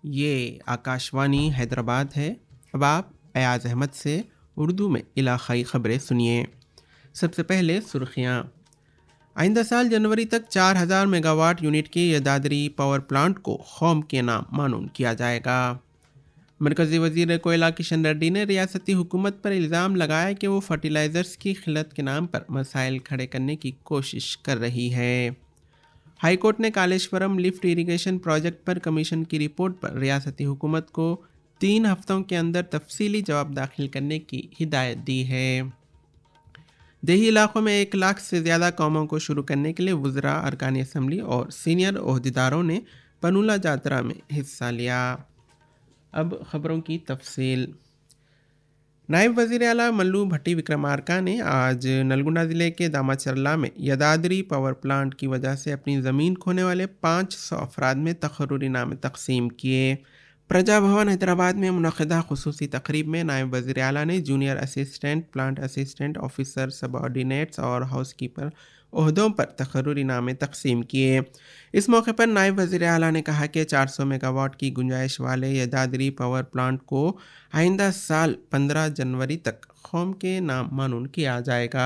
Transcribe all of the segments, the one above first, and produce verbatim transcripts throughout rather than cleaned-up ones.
ये आकाशवाणी हैदराबाद है। अब आप अयाज अहमद से उर्दू में इलाक़ाई ख़बरें सुनिए। सबसे पहले सुर्खियाँ। आइंदा साल जनवरी तक चार हज़ार मेगावाट यूनिट के यदादरी पावर प्लांट को कौम के नाम मानून किया जाएगा। मरकज़ी वज़ीर कोयला किशन रेड्डी ने रियासती हुकूमत पर इल्ज़ाम लगाया कि वो फर्टिलाइज़र्स की खिल्लत के नाम पर मसाइल खड़े करने की कोशिश कर रही है। हाई कोर्ट ने कालेश्वरम लिफ्ट इरिगेशन प्रोजेक्ट पर कमीशन की रिपोर्ट पर रियासती हुकूमत को तीन हफ्तों के अंदर तफसीली जवाब दाखिल करने की हिदायत दी है। देही इलाकों में एक लाख से ज़्यादा कौमों को शुरू करने के लिए वज़रा, अरकान असम्बली और सीनियर ओहदेदारों ने पनूला जातरा में हिस्सा लिया। अब ख़बरों की तफसील। नायब वज़ीर आला मल्लू भट्टी विक्रमार्का ने आज नलगुंडा ज़िले के दामाचरला में यदादरी पावर प्लांट की वजह से अपनी ज़मीन खोने वाले पाँच सौ अफराद में तक़र्रुरी नामे तकसीम किए। प्रजा भवन हैदराबाद में मुनक़िदा ख़ुसूसी तक़रीब में नायब वज़ीर आला ने junior assistant, plant assistant, officer, subordinates और हाउसकीपर ओहदों पर तक़र्रुरी नामे तकसीम किए। इस मौके पर नायब वज़ीर आला ने कहा कि चार सौ मेगावाट की गुंजाइश वाले यदादरी पावर प्लांट को आइंदा साल पंद्रह जनवरी तक कौम के नाम मानून किया जाएगा।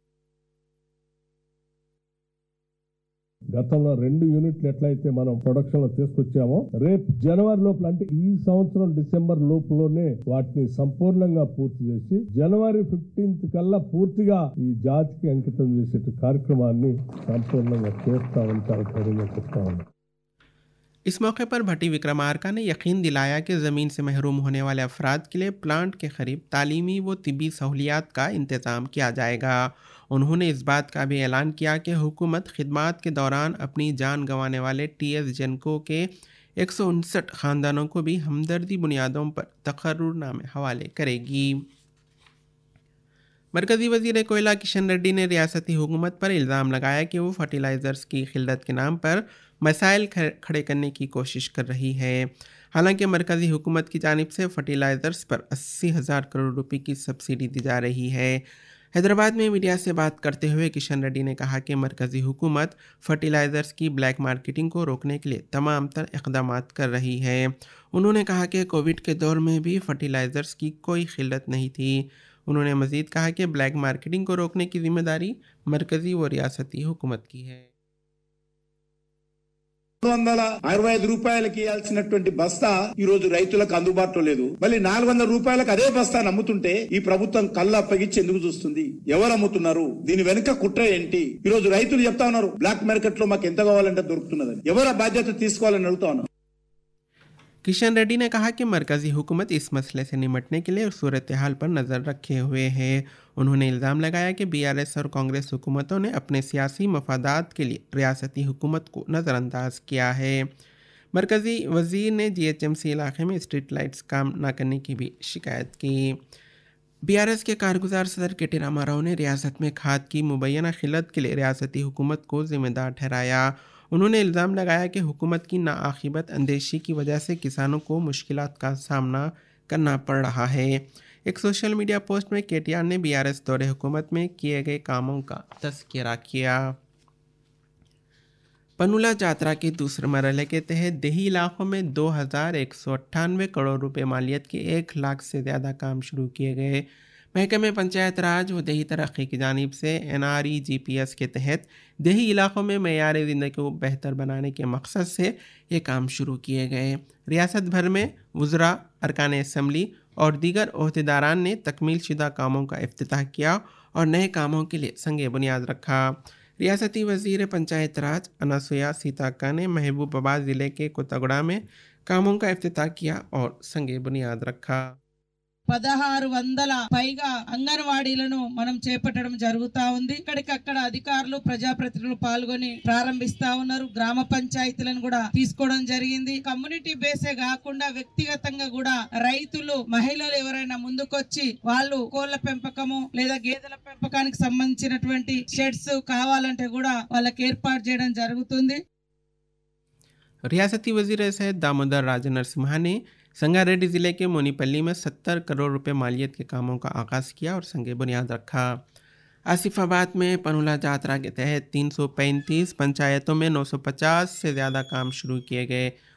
గతంలో రెండు యూనిట్లు ఎట్లయితే మనం ప్రొడక్షన్ లో తీసుకొచ్చామో రేపు జనవరి లోపల అంటే ఈ సంవత్సరం డిసెంబర్ లోపులోనే వాటిని సంపూర్ణంగా పూర్తి చేసి జనవరి ఫిఫ్టీన్త్ కల్లా పూర్తిగా ఈ జాతికి అంకితం చేసే కార్యక్రమాన్ని సంపూర్ణంగా చేస్తామని చాలా ధైర్యంగా చెప్తా ఉన్నాం। इस मौके पर भट्टी विक्रमार्का ने यकीन दिलाया कि ज़मीन से महरूम होने वाले अफराद के लिए प्लांट के करीब तालीमी व तिब्बी सहूलियात का इंतज़ाम किया जाएगा। उन्होंने इस बात का भी ऐलान किया कि हुकूमत खिदमात के दौरान अपनी जान गंवाने वाले टी एस जेनको के एक सौ उनसठ ख़ानदानों को भी हमदर्दी बुनियादों पर तक़र्रुरनामे हवाले करेगी। मरकज़ी वज़ीर कोयला किशन रेड्डी ने रियासती हुकूमत पर इल्ज़ाम लगाया कि वो फर्टिलाइज़र्स की खिल्लत के नाम पर मसाइल खड़े करने की कोशिश कर रही है। हालांकि मरकज़ी हुकूमत की जानिब से फर्टिलाइज़र्स पर अस्सी हज़ार करोड़ रुपए की सब्सिडी दी जा रही है। हैदराबाद में मीडिया से बात करते हुए किशन रेड्डी ने कहा कि मरकज़ी हुकूमत फर्टिलाइज़र्स की ब्लैक मार्केटिंग को रोकने के लिए तमाम तर इक़दामात कर रही है। उन्होंने कहा कि कोविड के दौर में भी फर्टिलाइज़र्स की कोई खिल्लत नहीं थी। उन्होंने मज़ीद कहा कि ब्लैक मार्केटिंग को रोकने की जिम्मेदारी मरकज़ी व रियासती हुकूमत की है। వందల అరవై ఐదు రూపాయలకి ఇవ్వాల్సినటువంటి బస్తా ఈ రోజు రైతులకు అందుబాటులో లేదు। మళ్ళీ నాలుగు వందల రూపాయలకు అదే బస్తాను అమ్ముతుంటే ఈ ప్రభుత్వం కళ్ళు అప్పగించి ఎందుకు చూస్తుంది? ఎవరు అమ్ముతున్నారు? దీని వెనుక కుట్ర ఏంటి? ఈ రోజు రైతులు చెప్తా ఉన్నారు బ్లాక్ మార్కెట్ లో మాకు ఎంత కావాలంటే దొరుకుతున్నదని। ఎవరు ఆ బాధ్యత తీసుకోవాలని అడుగుతా ఉన్నారు। किशन रेड्डी ने कहा कि मरकज़ी हुकूमत इस मसले से निपटने के लिए सूरत हाल पर नज़र रखे हुए है। उन्होंने इल्ज़ाम लगाया कि बी आर एस और कांग्रेस हुकूमतों ने अपने सियासी मफादात के लिए रियासती हुकूमत को नज़रअंदाज किया है। मरकज़ी वज़ीर ने जी एच एम सी इलाके में स्ट्रीट लाइट्स काम न करने की भी शिकायत की। बी आर एस के कारगुजार सदर के टी रामाराव ने रियासत में खाद की मुबैना खिल्लत के लिए रियासती हुकूमत को ज़िम्मेदार ठहराया। उन्होंने इल्ज़ाम लगाया कि हुकूमत की नाआखिबत अंदेशी की वजह से किसानों को मुश्किलात का सामना करना पड़ रहा है। एक सोशल मीडिया पोस्ट में के टी आर ने बी आर एस दौरे हुकूमत में किए गए कामों का तज़किरा किया। पनूला जातरा के दूसरे मरहले के तहत देही इलाकों में दो हज़ार एक सौ अट्ठानवे करोड़ रुपए मालियत के एक लाख से ज़्यादा काम शुरू किए गए। महकमे पंचायत राज व देही तरक्की की जानिब से N R E G P S के तहत देही इलाकों में मेयार ज़िंदगी को बेहतर बनाने के मकसद से ये काम शुरू किए गए। रियासत भर में वज़रा, अरकान असम्बली और दीगर ओहदेदारान ने तकमील शुदा कामों का इफ्तिताह किया और नए कामों के लिए संगे बुनियाद रखा। रियासती वज़ीर पंचायत राज अनासुया सीताक्का ने महबूबाबाद ज़िले के कोतगुड़ा में कामों का इफ्तिताह किया और संगे बुनियाद रखा। పదహారు వందల పైగా అంగన్వాడీలను మనం చేపట్టడం జరుగుతా ఉంది। ఇక్కడికక్కడ అధికారులు, ప్రజాప్రతినిధులు పాల్గొని ప్రారంభిస్తా ఉన్నారు। గ్రామ పంచాయతీలను కూడా తీసుకోవడం జరిగింది। కమ్యూనిటీ బేసే కాకుండా వ్యక్తిగతంగా కూడా రైతులు, మహిళలు ఎవరైనా ముందుకొచ్చి వాళ్ళు కోళ్ల పెంపకము లేదా గేదెల పెంపకానికి సంబంధించినటువంటి షెడ్స్ కావాలంటే కూడా వాళ్ళకి ఏర్పాటు చేయడం జరుగుతుంది। रियासती वज़ीर सेहत दामोदर राजा नरसिम्हा ने संगारेड्डी ज़िले के मोनीपल्ली में सत्तर करोड़ रुपए मालियत के कामों का आगाज़ किया और संगे बुनियाद रखा। आसिफाबाद में पनूला जातरा के तहत तीन सौ पैंतीस पंचायतों में नौ सौ पचास से ज़्यादा काम शुरू किए गए।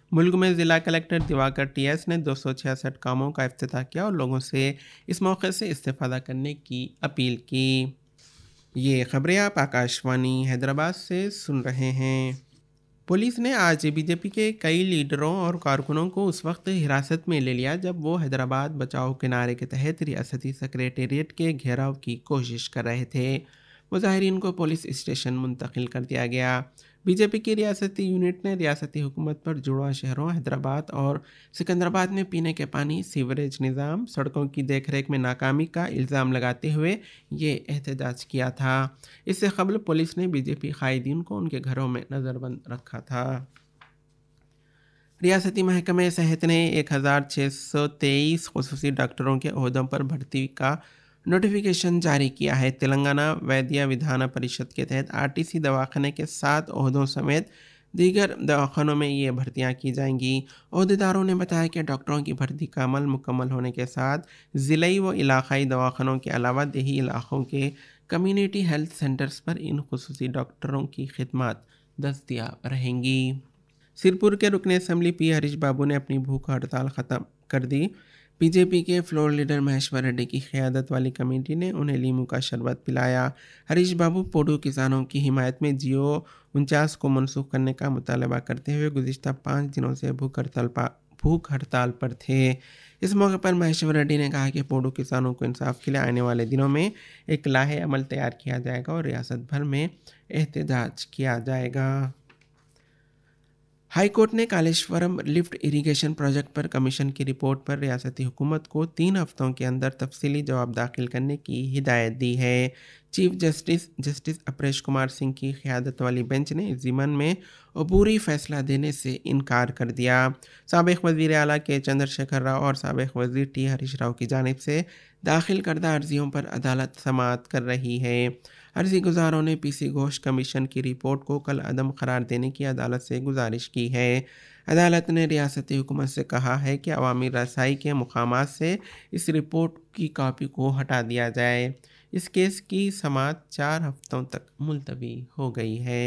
मुल्क में ज़िला कलेक्टर दिवाकर टी एस ने दो सौ छियासठ कामों का इफ्तिताह किया और लोगों से इस मौके से इस्तेफादा करने की अपील की। ये खबरें आप आकाशवाणी हैदराबाद से सुन रहे हैं। पुलिस ने आज बीजेपी के कई लीडरों और कारकुनों को उस वक्त हिरासत में ले लिया जब वो हैदराबाद बचाओ के नारे के तहत रियासती सेक्रेटेरिएट के घेराव की कोशिश कर रहे थे। मुजाहिरीन को पुलिस स्टेशन मुंतकिल कर दिया गया। बीजेपी की रियासती यूनिट ने रियासती हुकूमत पर जुड़वा शहरों हैदराबाद और सिकंदराबाद में पीने के पानी, सीवरेज निज़ाम, सड़कों की देखरेख में नाकामी का इल्ज़ाम लगाते हुए ये एहतजाज किया था। इससे कबल पुलिस ने बीजेपी कायदीन को उनके घरों में नज़रबंद रखा था। रियासती महकमे सेहत ने एक हज़ार छः सौ तेईस खुसूसी डॉक्टरों के ओहदों पर भर्ती का नोटिफिकेशन जारी किया है। तेलंगाना वैद्य विधान परिषद के तहत आरटीसी दवाखाने के सात ओहदों समेत दीगर दवाखानों में ये भर्तियां की जाएंगी। ओहदेदारों ने बताया कि डॉक्टरों की भर्ती का अमल मुकम्मल होने के साथ ज़िलाई व इलाकाई दवाखानों के अलावा देही इलाकों के कम्युनिटी हेल्थ सेंटर्स पर इन खुसूसी डॉक्टरों की खिदमत दस्तयाब रहेंगी। सिरपुर के रुकन असम्बली पी हरीश बाबू ने अपनी भूख हड़ताल ख़त्म कर दी। बीजेपी के फ्लोर लीडर महेश्वर रेड्डी की क़यादत वाली कमेटी ने उन्हें लीमू का शरबत पिलाया। हरीश बाबू पोडू किसानों की हिमायत में जियो उनचास को मनसूख करने का मुतालबा करते हुए गुज़िश्ता पाँच दिनों से भूख हड़ताल भूख हड़ताल पर थे। इस मौके पर महेश्वर रेड्डी ने कहा कि पोडू किसानों को इंसाफ के लिए आने वाले दिनों में एक लाहे अमल तैयार किया जाएगा और रियासत भर में एहतजाज किया जाएगा। हाई कोर्ट ने कालेश्वरम लिफ्ट इरिगेशन प्रोजेक्ट पर कमीशन की रिपोर्ट पर रियासती हुकूमत को तीन हफ्तों के अंदर तफसीली जवाब दाखिल करने की हिदायत दी है। Chief justice justice Aparesh Kumar Singh की क़यादत वाली बेंच ने इस ज़िमन में अबूरी फ़ैसला देने से इनकार कर दिया। साबिक़ वज़ीर आला के चंद्रशेखर राव और साबिक़ वज़ीर टी हरीश राव की जानिब से दाखिल करदा अर्जियों पर अदालत समाअत कर रही है। अर्जी गुजारों ने पीसी घोष कमीशन की रिपोर्ट को कल अदम करार देने की अदालत से गुजारिश की है। अदालत ने रियासती हुकूमत से कहा है कि अवामी रसाई के मुकामात से इस रिपोर्ट की कॉपी को हटा दिया जाए। इस केस की समाअत चार हफ्तों तक मुलतवी हो गई है।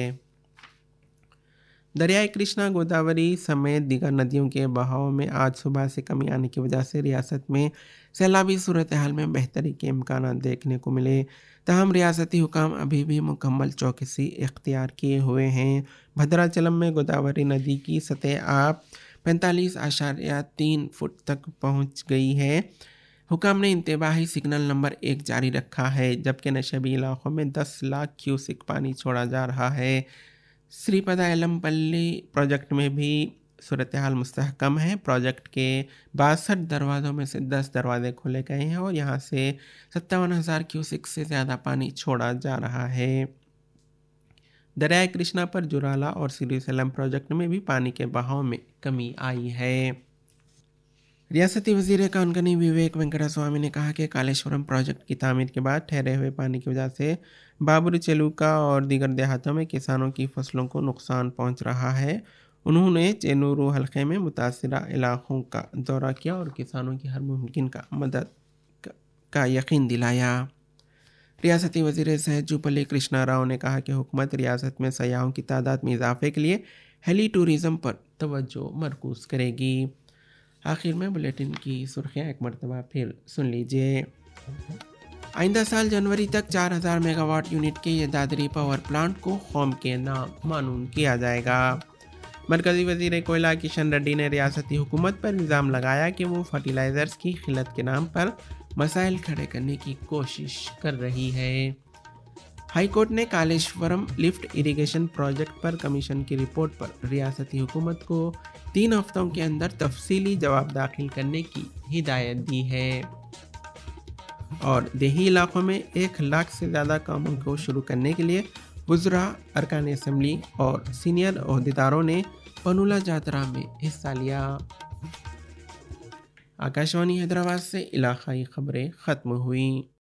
दरियाई कृष्णा, गोदावरी समेत दीगर नदियों के बहाव में आज सुबह से कमी आने की वजह से रियासत में सैलाबी सूरत हाल में बेहतरी के इम्कान देखने को मिले। ताहम रियासती हुकाम अभी भी मुकम्मल चौकसी इख्तियार किए हुए हैं। भद्राचलम में गोदावरी नदी की सतह आब पैंतालीस आशारिया तीन फुट तक पहुंच गई है। हुकाम ने इंतबाही सिग्नल नंबर एक जारी रखा है, जबकि नशेबी इलाकों में दस लाख क्यूसिक पानी छोड़ा जा रहा है। श्रीपदा एलमपल्ली प्रोजेक्ट में भी सूरत हाल मुस्तहकम है। प्रोजेक्ट के बासठ दरवाज़ों में से दस दरवाजे खोले गए हैं और यहाँ से सत्तावन हज़ार क्यूसिक से ज़्यादा पानी छोड़ा जा रहा है। दरियाए कृष्णा पर जुराला और श्री सैलम प्रोजेक्ट में भी पानी के बहाव में कमी आई है। रियासती वज़ीर कानूनी विवेक वेंकटा स्वामी ने कहा कि कालेश्वरम प्रोजेक्ट की तामीर के बाद ठहरे हुए पानी की वजह से बाबुरी चेलुका और दीगर देहातों में किसानों की फसलों को नुकसान पहुंच रहा है। उन्होंने चेनूरू हलके में मुतासिरा इलाकों का दौरा किया और किसानों की हर मुमकिन का मदद का यकीन दिलाया। रियासती वज़ीर सेहत जूपल्ली कृष्णा राव ने कहा कि हुकूमत रियासत में सयाहों की तादाद में इजाफे के लिए हेली टूरिज़म पर तवज्जो मरकूज़ करेगी। आखिर में बुलेटिन की सुर्खियाँ एक मरतबा फिर सुन लीजिए। आइंदा साल जनवरी तक चार हज़ार मेगावाट यूनिट के ये दादरी पावर प्लांट को कौम के नाम मानून किया जाएगा। मरकज़ी वज़ीर कोयला किशन रेड्डी ने रियासती हुकूमत पर इल्ज़ाम लगाया कि वो फर्टिलाइज़र्स की खिलत के नाम पर मसाइल खड़े करने की कोशिश कर रही है। हाई कोर्ट ने कालेश्वरम लिफ्ट इरिगेशन प्रोजेक्ट पर कमीशन की रिपोर्ट पर रियासती हुकूमत को तीन हफ्तों के अंदर तफसीली जवाब दाखिल करने की हिदायत दी है और देही इलाकों में एक लाख से ज़्यादा कामों को शुरू करने के लिए वज़रा, अरकान असम्बली और सीनियर ओहदेदारों ने पनुला जातरा में हिस्सा लिया। आकाशवाणी हैदराबाद से इलाकाई खबरें ख़त्म हुई।